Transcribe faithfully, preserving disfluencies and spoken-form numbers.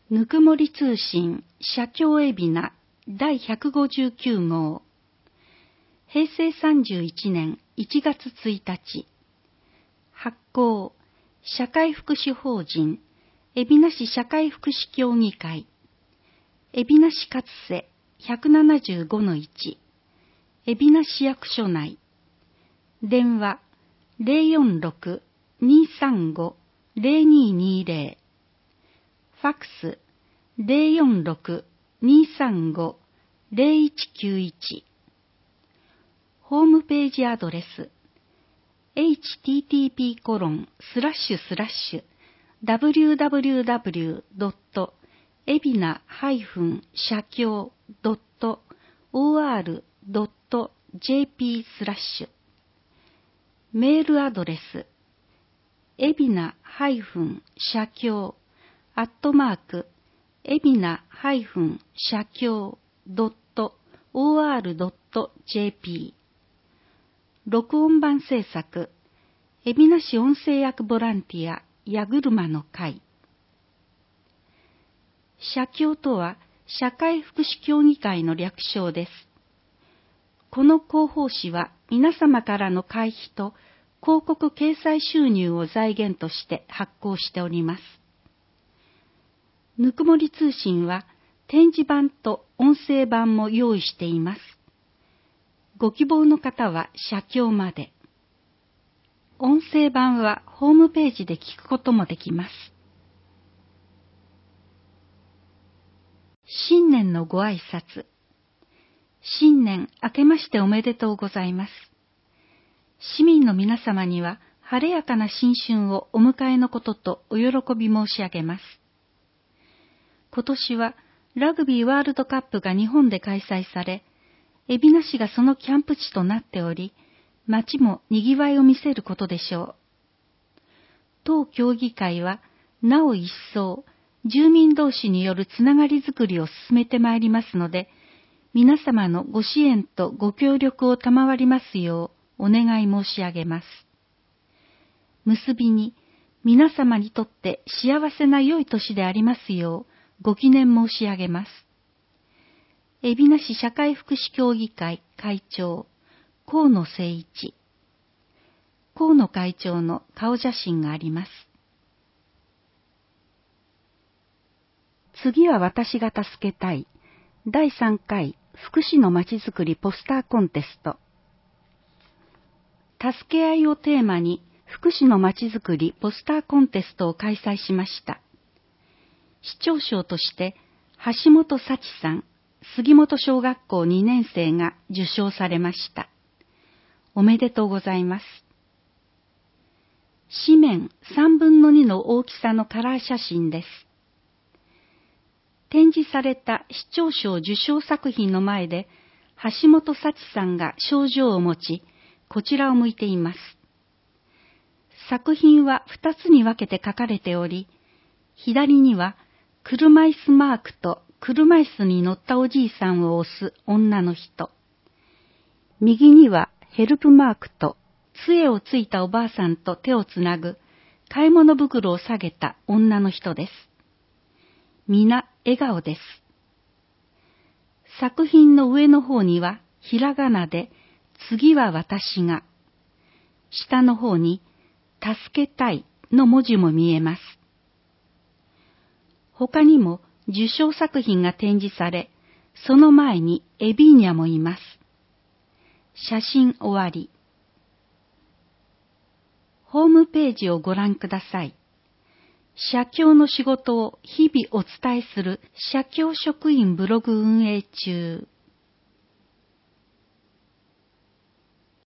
ぬくもり通信社協海老名第ひゃくごじゅうきゅう号平成さんじゅういちねんいちがつついたち発行社会福祉法人海老名市社会福祉協議会海老名市勝瀬 ひゃくななじゅうごのいち 海老名市役所内電話 ゼロよんろく にーさんご ゼロにーにーゼロファックス ゼロよんろく にーさんご ゼロいちきゅういち ホームページアドレス エイチティーティーピーコロンスラッシュスラッシュダブリューダブリューダブリュードットエビナハイフン社協ドットオーアールドットジェーピースラッシュメールアドレスエビナハイフン社協アットマークエビナハイフン社協ドットオーアールドットジェーピー録音版制作海老名市音声役ボランティア矢車の会。社協とは社会福祉協議会の略称です。この広報誌は皆様からの会費と広告掲載収入を財源として発行しております。ぬくもり通信は展示版と音声版も用意しています。ご希望の方は社協まで。音声版はホームページで聞くこともできます。新年のご挨拶。新年明けましておめでとうございます。市民の皆様には晴れやかな新春をお迎えのこととお喜び申し上げます。今年はラグビーワールドカップが日本で開催され、海老名市がそのキャンプ地となっており、街も賑わいを見せることでしょう。当協議会は、なお一層、住民同士によるつながりづくりを進めてまいりますので、皆様のご支援とご協力を賜りますようお願い申し上げます。結びに、皆様にとって幸せな良い年でありますようご記念申し上げます。海老名市社会福祉協議会会長、河野誠一。河野会長の顔写真があります。次は私が助けたいだいさんかい福祉のまちづくりポスターコンテスト。助け合いをテーマに福祉のまちづくりポスターコンテストを開催しました。市長賞として橋本幸さん、杉本小学校にねんせいが受賞されました。おめでとうございます。紙面さんぶんのにの大きさのカラー写真です。展示された市長賞受賞作品の前で、橋本幸さんが賞状を持ち、こちらを向いています。作品はふたつに分けて書かれており、左には車椅子マークと車椅子に乗ったおじいさんを押す女の人。右にはヘルプマークと杖をついたおばあさんと手をつなぐ買い物袋を下げた女の人です。皆笑顔です。作品の上の方にはひらがなで次は私が、下の方に助けたいの文字も見えます。他にも受賞作品が展示され、その前にエビーニャもいます。写真終わり。ホームページをご覧ください。社協の仕事を日々お伝えする社協職員ブログ運営中。